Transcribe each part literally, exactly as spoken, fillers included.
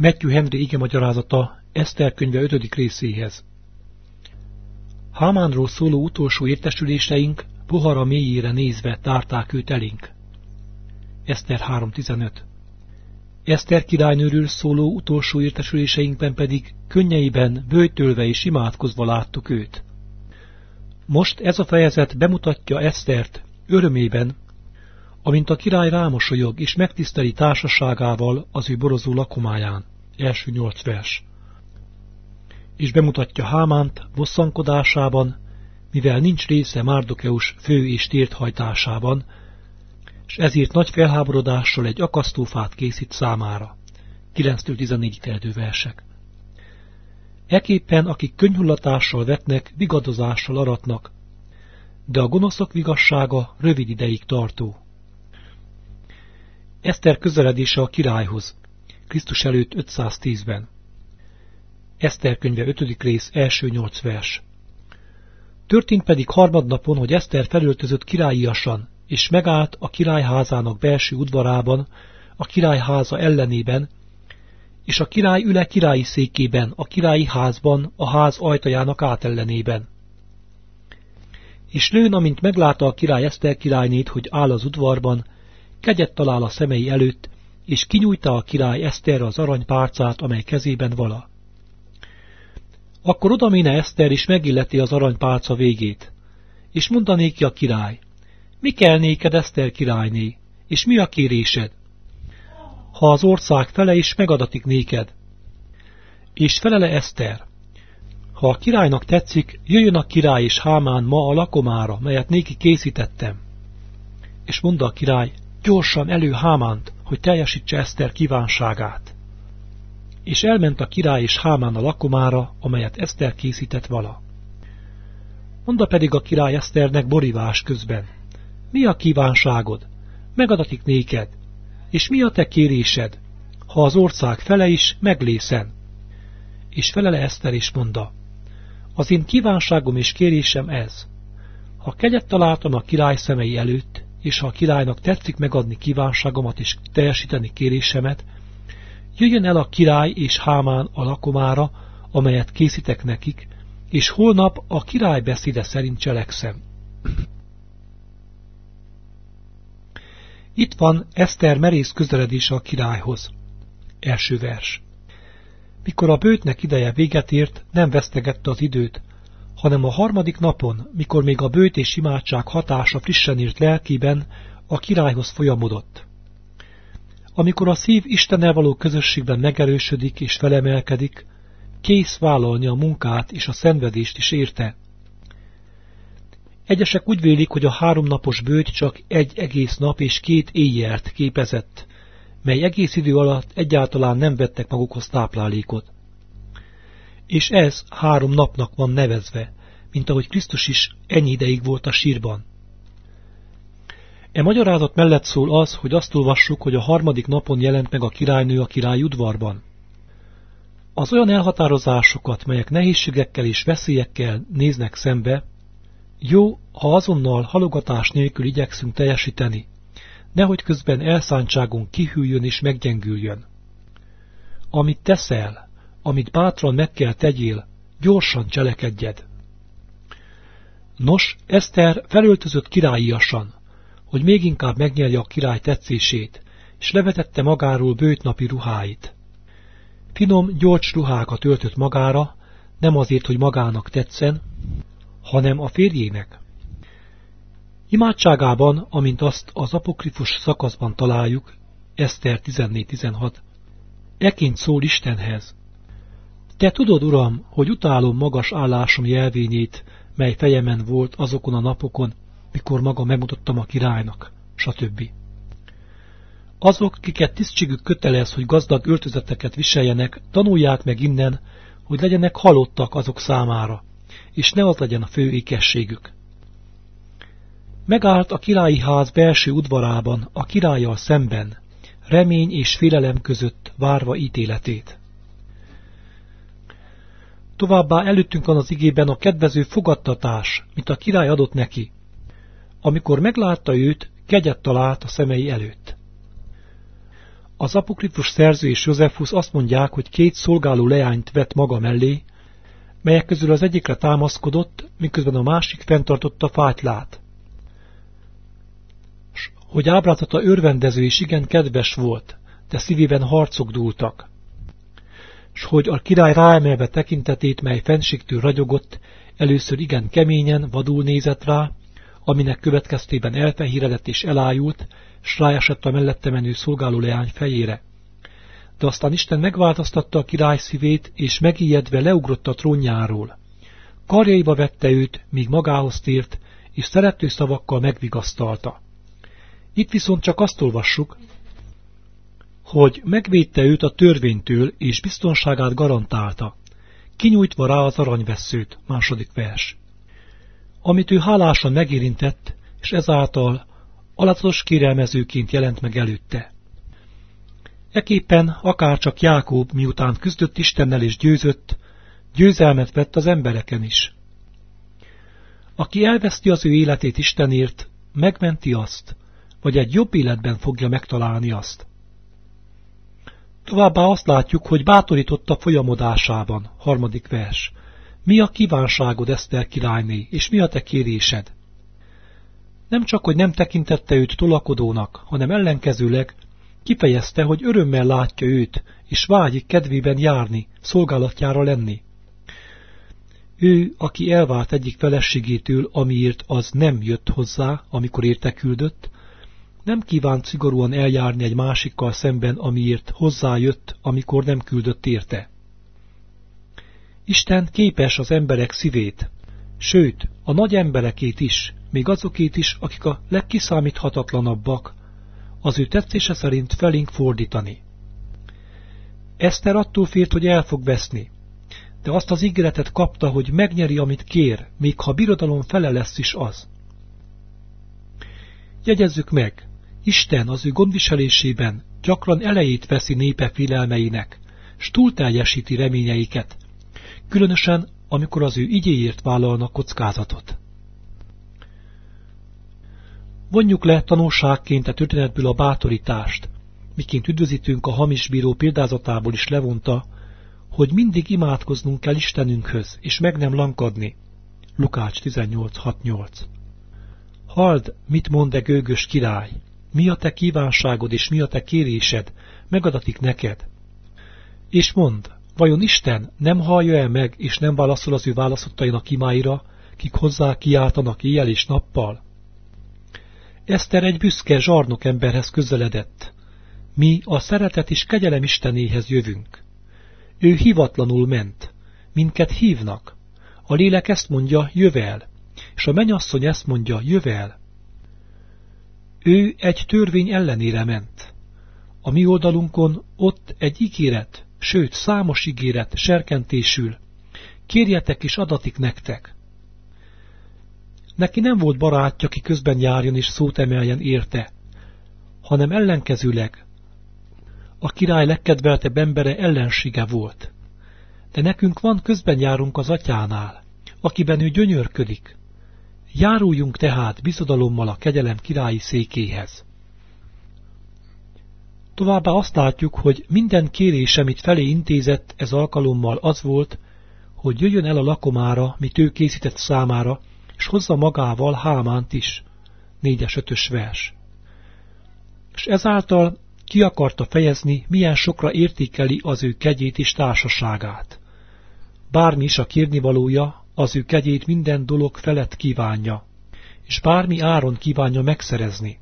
Matthew Henry igemagyarázata Eszter könyve ötödik részéhez. Hámánról szóló utolsó értesüléseink pohara mélyére nézve tárták őt elénk. Eszter három tizenöt. Eszter királynőről szóló utolsó értesüléseinkben pedig könnyeiben, böjtölve és imádkozva láttuk őt. Most ez a fejezet bemutatja Esztert örömében, amint a király rámosolyog és megtiszteli társaságával az ő borozó lakomáján. Első nyolc vers. És bemutatja Hámánt bosszankodásában, mivel nincs része Márdokeus fő és térthajtásában, és ezért nagy felháborodással egy akasztófát készít számára. kilenctől tizennégyig terjedő versek. Ekképpen, akik könnyhullatással vetnek, vigadozással aratnak, de a gonoszok vigassága rövid ideig tartó. Eszter közeledése a királyhoz, Krisztus előtt ötszáztízben. Eszter könyve ötödik rész, első nyolc vers. Történt pedig harmadnapon, hogy Eszter felöltözött királyiasan, és megállt a királyházának belső udvarában, a királyháza ellenében, és a király üle királyi székében, a királyi házban, a ház ajtajának átellenében. És lőn, amint meglátta a király Eszter királynét, hogy áll az udvarban, kegyet talál a szemei előtt, és kinyújta a király Eszterre az aranypálcát, amely kezében vala. Akkor odaméne Eszter, és megilleti az aranypálca végét, és mondané ki a király: mi kell néked, Eszter királyné, és mi a kérésed? Ha az ország fele is megadatik néked. És felele Eszter: ha a királynak tetszik, jöjjön a király és Hámán ma a lakomára, melyet néki készítettem. És mondta a király: gyorsan elő Hámánt, hogy teljesítse Eszter kívánságát. És elment a király és Hámán a lakomára, amelyet Eszter készített vala. Mondta pedig a király Eszternek borivás közben: mi a kívánságod? Megadatik néked. És mi a te kérésed? Ha az ország fele is, meglészen. És felele Eszter és mondta: az én kívánságom és kérésem ez: ha kegyet találtam a király szemei előtt, és ha a királynak tetszik megadni kívánságomat és teljesíteni kérésemet, jöjjön el a király és Hámán a lakomára, amelyet készítek nekik, és holnap a király beszéde szerint cselekszem. Itt van Eszter merész közeledése a királyhoz. Első vers. Mikor a böjtnek ideje véget ért, nem vesztegette az időt, hanem a harmadik napon, mikor még a böjt és imádság hatása frissen írt lelkében, a királyhoz folyamodott. Amikor a szív Istennel való közösségben megerősödik és felemelkedik, kész vállalni a munkát és a szenvedést is érte. Egyesek úgy vélik, hogy a háromnapos böjt csak egy egész nap és két éjjelt képezett, mely egész idő alatt egyáltalán nem vettek magukhoz táplálékot. És ez három napnak van nevezve, mint ahogy Krisztus is ennyi ideig volt a sírban. E magyarázat mellett szól az, hogy azt olvassuk, hogy a harmadik napon jelent meg a királynő a király udvarban. Az olyan elhatározásokat, melyek nehézségekkel és veszélyekkel néznek szembe, jó, ha azonnal halogatás nélkül igyekszünk teljesíteni, nehogy közben elszántságunk kihűljön és meggyengüljön. Amit teszel, amit bátran meg kell tegyél, gyorsan cselekedjed. Nos, Eszter felöltözött királyiasan, hogy még inkább megnyerje a király tetszését, és levetette magáról böjtnapi ruháit. Finom, gyors ruhákat öltött magára, nem azért, hogy magának tetszen, hanem a férjének. Imádságában, amint azt az apokrifus szakaszban találjuk, Eszter tizennégy tizenhat, eként szól Istenhez: te tudod, Uram, hogy utálom magas állásom jelvényét, mely fejemen volt azokon a napokon, mikor maga megmutattam a királynak, stb. Azok, kiket tisztségük kötelez, hogy gazdag öltözeteket viseljenek, tanulják meg innen, hogy legyenek halottak azok számára, és ne az legyen a fő ékességük. Megállt a királyi ház belső udvarában, a királlyal szemben, remény és félelem között várva ítéletét. Továbbá előttünk van az igében a kedvező fogadtatás, mint a király adott neki. Amikor meglátta őt, kegyet talált a szemei előtt. Az apokrifus szerző és Józsefusz azt mondják, hogy két szolgáló leányt vett maga mellé, melyek közül az egyikre támaszkodott, miközben a másik fenntartotta fátylát. S hogy ábrázata örvendező és igen kedves volt, de szívében harcok dúltak. S hogy a király ráemelve tekintetét, mely fenségtől ragyogott, először igen keményen, vadul nézett rá, aminek következtében elfehéredett és elájult, s ráesett a mellette menő szolgáló leány fejére. De aztán Isten megváltoztatta a király szívét, és megijedve leugrott a trónjáról. Karjaiba vette őt, míg magához tért, és szerető szavakkal megvigasztalta. Itt viszont csak azt olvassuk, hogy megvédte őt a törvénytől, és biztonságát garantálta, kinyújtva rá az aranyvesszőt, második vers. Amit ő hálásan megérintett, és ezáltal alázatos kérelmezőként jelent meg előtte. Eképpen akárcsak Jákob, miután küzdött Istennel és győzött, győzelmet vett az embereken is. Aki elveszti az ő életét Istenért, megmenti azt, vagy egy jobb életben fogja megtalálni azt. Továbbá azt látjuk, hogy bátorította folyamodásában, harmadik vers. Mi a kívánságod, Eszter királyné, és mi a te kérésed? Nem csak, hogy nem tekintette őt tolakodónak, hanem ellenkezőleg kifejezte, hogy örömmel látja őt, és vágyik kedvében járni, szolgálatjára lenni. Ő, aki elvált egyik feleségétől, amiért az nem jött hozzá, amikor érte küldött, nem kívánt szigorúan eljárni egy másikkal szemben, amiért hozzájött, amikor nem küldött érte. Isten képes az emberek szívét, sőt, a nagy emberekét is, még azokét is, akik a legkiszámíthatatlanabbak, az ő tetszése szerint felénk fordítani. Eszter attól félt, hogy el fog veszni, de azt az ígéretet kapta, hogy megnyeri, amit kér, még ha birodalom fele lesz is az. Jegyezzük meg, Isten az ő gondviselésében gyakran elejét veszi népe félelmeinek, s túlteljesíti reményeiket, különösen, amikor az ő igéért vállalnak kockázatot. Vonjuk le tanulságként a történetből a bátorítást, miként üdvözítünk a hamis bíró példázatából is levonta, hogy mindig imádkoznunk kell Istenünkhöz, és meg nem lankadni. Lukács tizennyolc hat nyolc. Halld, mit mond e gőgös király, mi a te kívánságod és mi a te kérésed, megadatik neked. És mondd, vajon Isten nem hallja el meg, és nem válaszol az ő válaszottainak imáira, kik hozzá kiáltanak éjjel és nappal? Eszter egy büszke zsarnok emberhez közeledett. Mi a szeretet és kegyelem Istenéhez jövünk. Ő hivatlanul ment. Minket hívnak. A lélek ezt mondja, jövel, és a mennyasszony ezt mondja, jövel. Ő egy törvény ellenére ment. A mi oldalunkon ott egy ígéret, sőt számos ígéret serkentésül. Kérjetek és adatik nektek. Neki nem volt barátja, ki közben járjon és szót emeljen érte, hanem ellenkezőleg a király legkedveltebb embere ellensége volt. De nekünk van közben járunk az atyánál, akiben ő gyönyörködik. Járuljunk tehát bizodalommal a kegyelem királyi székéhez. Továbbá azt látjuk, hogy minden kérés, amit felé intézett ez alkalommal az volt, hogy jöjjön el a lakomára, mit ő készített számára, és hozza magával Hámánt is. négyes ötös vers. És ezáltal ki akarta fejezni, milyen sokra értékeli az ő kegyét és társaságát. Bármi is a kérnivalója, az ő kegyét minden dolog felett kívánja, és bármi áron kívánja megszerezni.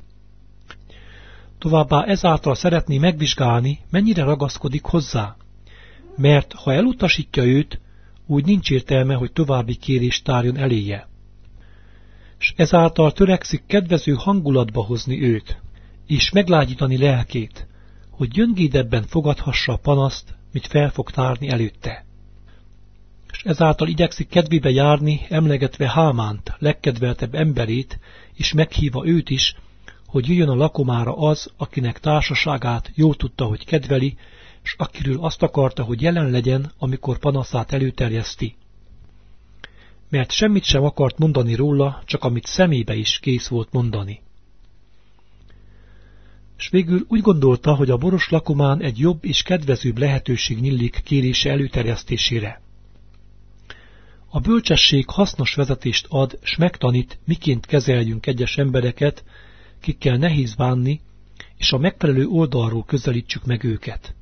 Továbbá ezáltal szeretné megvizsgálni, mennyire ragaszkodik hozzá, mert ha elutasítja őt, úgy nincs értelme, hogy további kérést tárjon eléje. És ezáltal törekszik kedvező hangulatba hozni őt, és meglágyítani lelkét, hogy gyöngédebben fogadhassa a panaszt, mit fel fog tárni előtte. És ezáltal igyekszik kedvébe járni, emlegetve Hámánt, legkedveltebb emberét, és meghívva őt is, hogy jöjjön a lakomára az, akinek társaságát jó tudta, hogy kedveli, s akiről azt akarta, hogy jelen legyen, amikor panaszát előterjeszti. Mert semmit sem akart mondani róla, csak amit szemébe is kész volt mondani. és végül úgy gondolta, hogy a boros lakomán egy jobb és kedvezőbb lehetőség nyílik kérése előterjesztésére. A bölcsesség hasznos vezetést ad, s megtanít, miként kezeljünk egyes embereket, kikkel nehéz bánni, és a megfelelő oldalról közelítsük meg őket.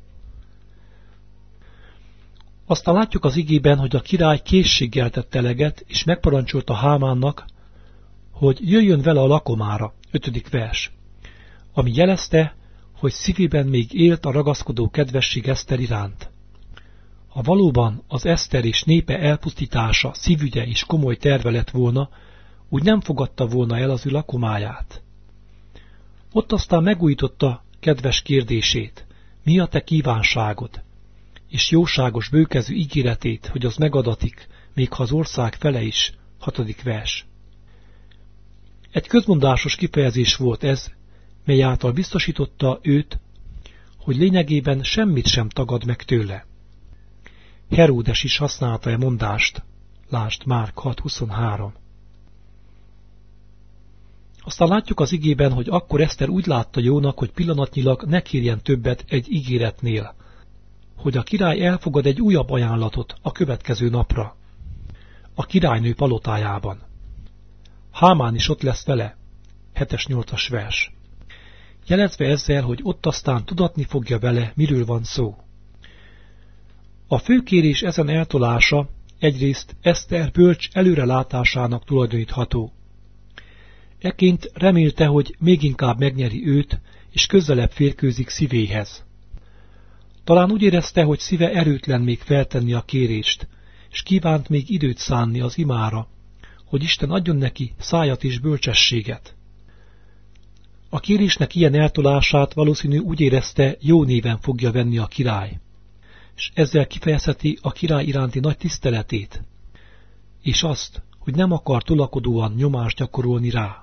Aztán látjuk az igében, hogy a király készséggel tett eleget, és megparancsolta Hámánnak, hogy jöjjön vele a lakomára, ötödik vers, ami jelezte, hogy szívében még élt a ragaszkodó kedvesség Eszter iránt. Ha valóban az Eszter és népe elpusztítása szívügye és komoly terve lett volna, úgy nem fogadta volna el az ő lakomáját. Ott aztán megújította kedves kérdését, mi a te kívánságod, és jóságos bőkezű ígéretét, hogy az megadatik, még ha az ország fele is, hatodik vers. Egy közmondásos kifejezés volt ez, mely által biztosította őt, hogy lényegében semmit sem tagad meg tőle. Heródes is használta e mondást, lásd Márk hat huszonhárom. Aztán látjuk az igében, hogy akkor Eszter úgy látta jónak, hogy pillanatnyilag ne kérjen többet egy ígéretnél, hogy a király elfogad egy újabb ajánlatot a következő napra, a királynő palotájában. Hámán is ott lesz vele, hetes nyolcas vers, jelezve ezzel, hogy ott aztán tudatni fogja vele, miről van szó. A főkérés ezen eltolása egyrészt Eszter bölcs előrelátásának tulajdonítható. Ekként remélte, hogy még inkább megnyeri őt, és közelebb férkőzik szívéhez. Talán úgy érezte, hogy szíve erőtlen még feltenni a kérést, és kívánt még időt szánni az imára, hogy Isten adjon neki szájat és bölcsességet. A kérésnek ilyen eltolását valószínű úgy érezte, jó néven fogja venni a király, és ezzel kifejezheti a király iránti nagy tiszteletét, és azt, hogy nem akar tolakodóan nyomást gyakorolni rá.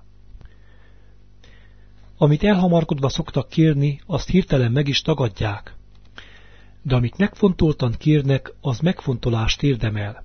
Amit elhamarkodva szoktak kérni, azt hirtelen meg is tagadják, de amit megfontoltan kérnek, az megfontolást érdemel.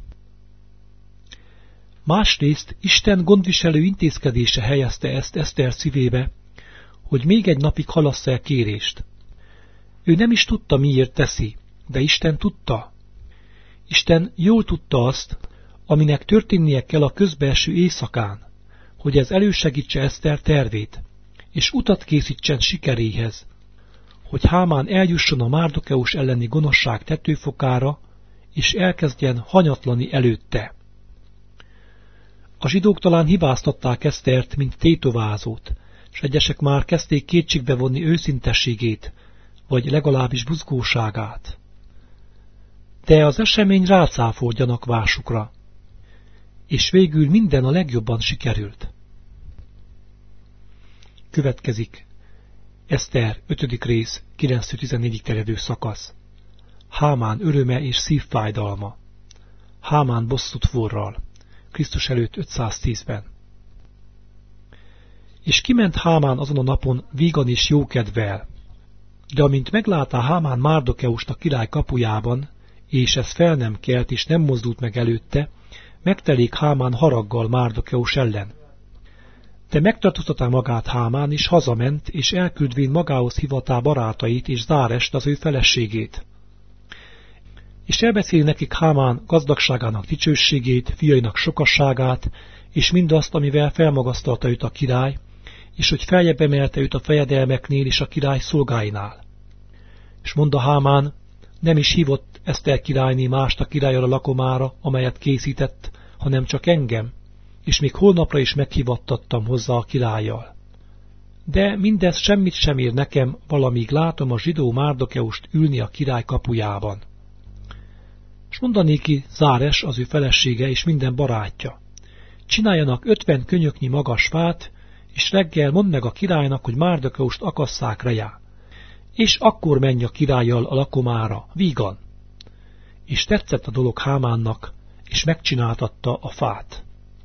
Másrészt Isten gondviselő intézkedése helyezte ezt Eszter szívébe, hogy még egy napig halassza el kérést. Ő nem is tudta, miért teszi, de Isten tudta. Isten jól tudta azt, aminek történnie kell a közbelső éjszakán, hogy ez elősegítse Eszter tervét, és utat készítsen sikeréhez, hogy Hámán eljusson a Márdokeus elleni gonoszság tetőfokára, és elkezdjen hanyatlani előtte. A zsidók talán hibáztatták Esztert, mint tétovázót, s egyesek már kezdték kétségbe vonni őszintességét, vagy legalábbis buzgóságát. De az esemény rácáfolt gyanakvásukra, és végül minden a legjobban sikerült. Következik Eszter ötödik rész, kilenctől tizennégyig terjedő szakasz. Hámán öröme és szívfájdalma. Hámán bosszút forral. Krisztus előtt ötszáztízben. És kiment Hámán azon a napon vígan és jókedvel. De amint meglátá Hámán Márdokeust a király kapujában, és ez fel nem kelt és nem mozdult meg előtte, megtelik Hámán haraggal Márdokeus ellen. De megtartóztatá magát Hámán, és hazament, és elküldvén magához hivatá barátait és Zárest, az ő feleségét. És elbeszéli nekik Hámán gazdagságának dicsőségét, fiainak sokasságát, és mindazt, amivel felmagasztalta őt a király, és hogy feljebb emelte őt a fejedelmeknél és a király szolgáinál. És mondta Hámán, nem is hívott Eszter királyné mást a királlyal a lakomára, amelyet készített, hanem csak engem, és még holnapra is meghívattattam hozzá a királlyal. De mindez semmit sem ér nekem, valamíg látom a zsidó Márdokeust ülni a király kapujában. S mondanéki Záres, az ő felesége és minden barátja. Csináljanak ötven könyöknyi magas fát, és reggel mondd meg a királynak, hogy Márdokeust akasszák rejá, és akkor menj a királlyal a lakomára, vígan. És tetszett a dolog Hámánnak, és megcsináltatta a fát.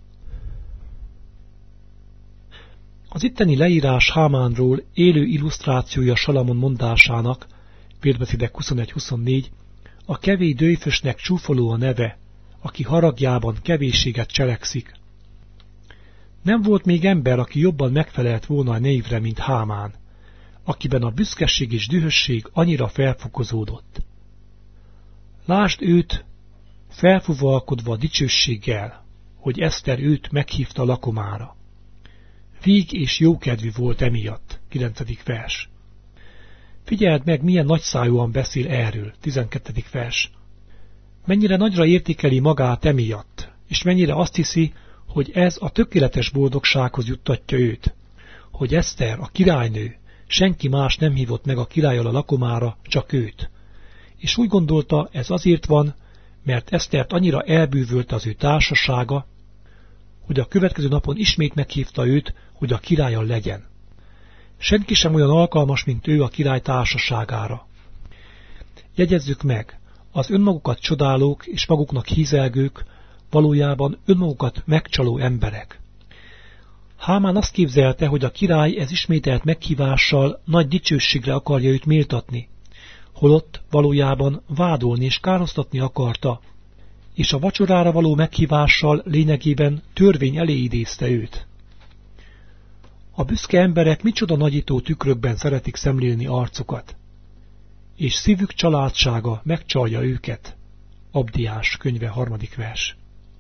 Az itteni leírás Hámánról élő illusztrációja Salamon mondásának, Példabeszédek huszonegy huszonnégy, a kevély dőjfösnek csúfoló a neve, aki haragjában kevésséget cselekszik. Nem volt még ember, aki jobban megfelelt volna a névre, mint Hámán, akiben a büszkeség és dühösség annyira felfokozódott. Lásd őt, felfuvalkodva a dicsőséggel, hogy Eszter őt meghívta a lakomára. Víg és jókedvű volt emiatt, kilencedik vers. Figyeld meg, milyen nagyszájúan beszél erről, tizenkettedik vers. Mennyire nagyra értékeli magát emiatt, és mennyire azt hiszi, hogy ez a tökéletes boldogsághoz juttatja őt, hogy Eszter, a királynő, senki más nem hívott meg a királlyal a lakomára, csak őt. És úgy gondolta, ez azért van, mert Esztert annyira elbűvölte az ő társasága, hogy a következő napon ismét meghívta őt, hogy a királlyal legyen. Senki sem olyan alkalmas, mint ő a király társaságára. Jegyezzük meg, az önmagukat csodálók és maguknak hízelgők valójában önmagukat megcsaló emberek. Hámán azt képzelte, hogy a király ez ismételt meghívással nagy dicsőségre akarja őt méltatni, holott valójában vádolni és károsztatni akarta, és a vacsorára való meghívással lényegében törvény elé idézte őt. A büszke emberek micsoda nagyító tükrökben szeretik szemlélni arcukat, és szívük családsága megcsalja őket. Abdiás könyve harmadik vers.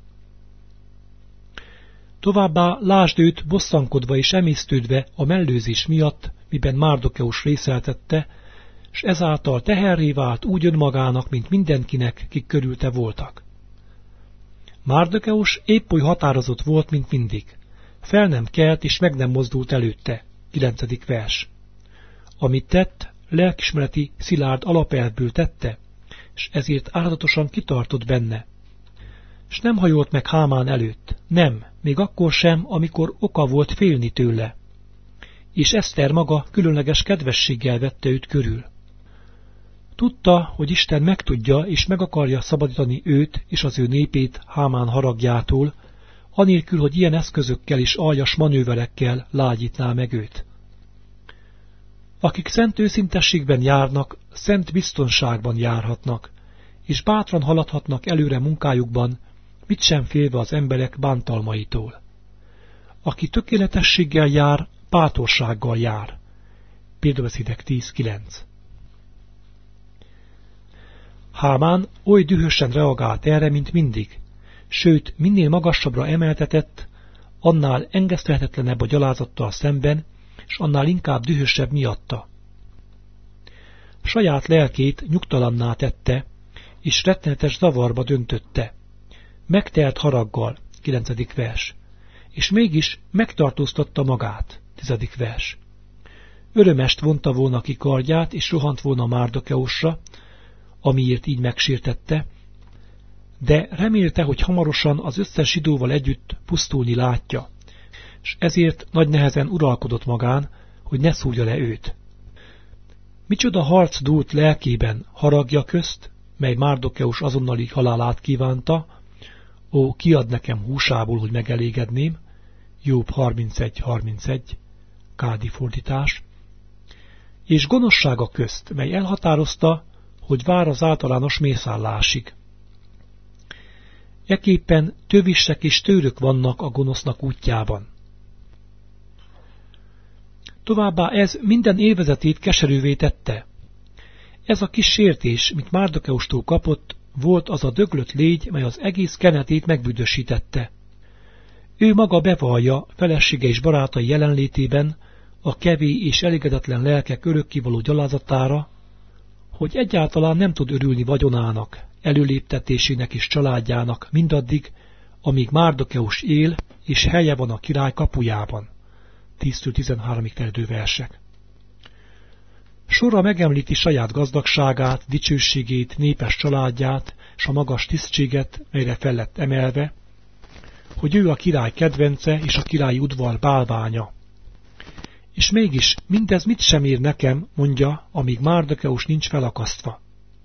Továbbá lásd őt bosszankodva és emésztődve a mellőzés miatt, miben Márdokeus részeltette, s ezáltal teherré vált úgy önmagának, mint mindenkinek, kik körülte voltak. Márdokeus épp oly határozott volt, mint mindig. Fel nem kelt és meg nem mozdult előtte. kilencedik vers. Amit tett, lelkismereti szilárd alapelvből tette, és ezért áldatosan kitartott benne. És nem hajolt meg Hámán előtt, nem, még akkor sem, amikor oka volt félni tőle. És Eszter maga különleges kedvességgel vette őt körül. Tudta, hogy Isten megtudja és meg akarja szabadítani őt és az ő népét Hámán haragjától, anélkül, hogy ilyen eszközökkel és aljas manőverekkel lágyítná meg őt. Akik szent őszintességben járnak, szent biztonságban járhatnak, és bátran haladhatnak előre munkájukban, mit sem félve az emberek bántalmaitól. Aki tökéletességgel jár, bátorsággal jár. Példabeszédek tíz kilenc. Hámán oly dühösen reagált erre, mint mindig, sőt, minél magasabbra emeltetett, annál engesztelhetetlenebb a gyalázattal szemben, és annál inkább dühösebb miatta. Saját lelkét nyugtalanná tette, és rettenetes zavarba döntötte. Megtelt haraggal, kilencedik vers, és mégis megtartóztatta magát, tizedik vers. Örömest vonta volna ki kardját, és rohant volna Márdokeusra, amiért így megsértette, de remélte, hogy hamarosan az összes zsidóval együtt pusztulni látja, és ezért nagy nehezen uralkodott magán, hogy ne szúrja le őt. Micsoda harc dúlt lelkében haragja közt, mely Márdokeus azonnali halálát kívánta, ó, kiad nekem húsából, hogy megelégedném, Jobb harmincegy harmincegy, kádi fordítás, és gonoszsága közt, mely elhatározta, hogy vár az általános mészállásig. Ekképpen tövissek és tőrök vannak a gonosznak útjában. Továbbá ez minden élvezetét keserűvé tette. Ez a kis sértés, mint Márdokeustól kapott, volt az a döglött légy, mely az egész kenetét megbüdösítette. Ő maga bevallja felesége és barátai jelenlétében a kevély és elégedetlen lelkek örökkivaló gyalázatára, hogy egyáltalán nem tud örülni vagyonának, előléptetésének és családjának mindaddig, amíg Márdokeus él, és helye van a király kapujában. tíztől tizenháromig terjedő versek. Sorra megemlíti saját gazdagságát, dicsőségét, népes családját, s a magas tisztséget, melyre fel lett emelve, hogy ő a király kedvence és a királyi udvar bálványa. És mégis mindez mit sem ér nekem, mondja, amíg Márdokeus nincs felakasztva.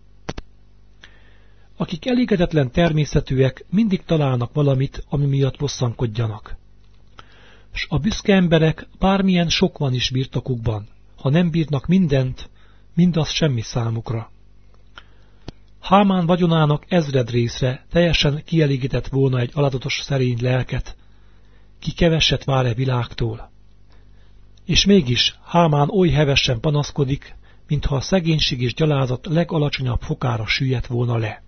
Akik elégedetlen természetűek, mindig találnak valamit, ami miatt bosszankodjanak. S a büszke emberek bármilyen sok van is birtokukban, ha nem bírnak mindent, mindaz semmi számukra. Hámán vagyonának ezred részre teljesen kielégített volna egy alázatos szerény lelket, ki keveset vár-e világtól. És mégis Hámán oly hevesen panaszkodik, mintha a szegénység és gyalázat legalacsonyabb fokára süllyedt volna le.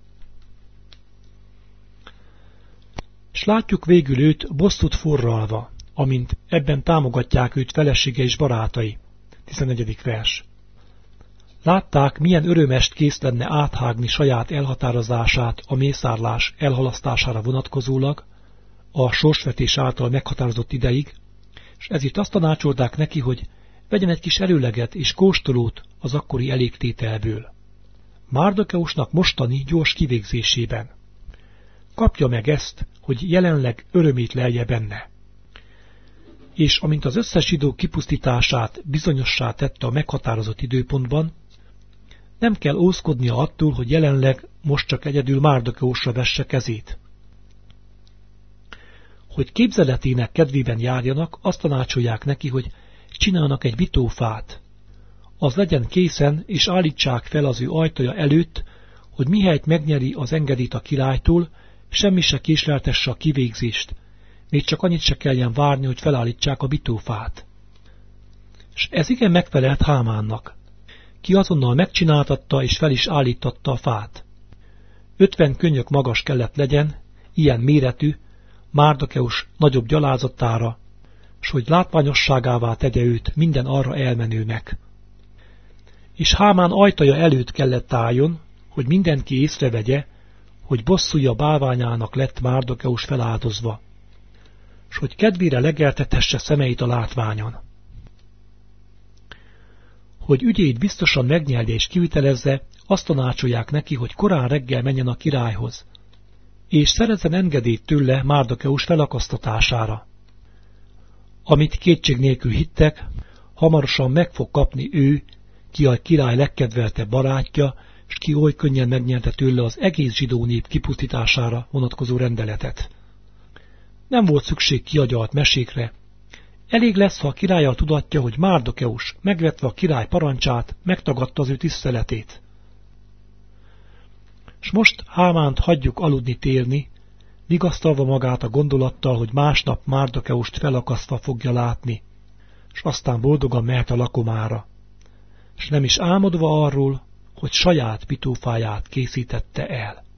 S látjuk végül őt bosszút forralva, amint ebben támogatják őt felesége és barátai. tizennegyedik vers. Látták, milyen örömest kész lenne áthágni saját elhatározását a mészárlás elhalasztására vonatkozólag, a sorsvetés által meghatározott ideig, és ezért azt tanácsolták neki, hogy vegyen egy kis előleget és kóstolót az akkori elégtételből. Márdokeusnak mostani gyors kivégzésében. Kapja meg ezt, hogy jelenleg örömét lelje benne. És amint az összes zsidó kipusztítását bizonyossá tette a meghatározott időpontban, nem kell ózkodnia attól, hogy jelenleg most csak egyedül Márdokeusra vesse kezét. Hogy képzeletének kedvében járjanak, azt tanácsolják neki, hogy csinálnak egy bitófát. Az legyen készen, és állítsák fel az ő ajtaja előtt, hogy mihelyt megnyeri az engedélyt a királytól, semmi se késleltesse a kivégzést, még csak annyit se kelljen várni, hogy felállítsák a bitófát. És ez igen megfelelt Hámánnak. Ki azonnal megcsináltatta és fel is állítatta a fát. Ötven könyök magas kellett legyen, ilyen méretű, Márdokeus nagyobb gyalázatára, s hogy látványosságává tegye őt minden arra elmenőnek. És Hámán ajtaja előtt kellett álljon, hogy mindenki észrevegye, hogy bosszúja bálványának lett Márdokeus feláldozva, s hogy kedvére legeltetesse szemeit a látványon. Hogy ügyét biztosan megnyelje és kivitelezze, azt tanácsolják neki, hogy korán reggel menjen a királyhoz, és szerezzen engedélyt tőle Márdokeus felakasztatására. Amit kétség nélkül hittek, hamarosan meg fog kapni ő, ki a király legkedveltebb barátja, s ki oly könnyen megnyerte tőle az egész zsidó nép kipusztítására vonatkozó rendeletet. Nem volt szükség kiagyalt mesékre. Elég lesz, ha a királlyal tudatja, hogy Márdokeus, megvetve a király parancsát, megtagadta az ő tiszteletét. S most Hámánt hagyjuk aludni télni, vigasztalva magát a gondolattal, hogy másnap Márdokeust felakasztva fogja látni, s aztán boldogan mehet a lakomára, s nem is álmodva arról, hogy saját bitófáját készítette el.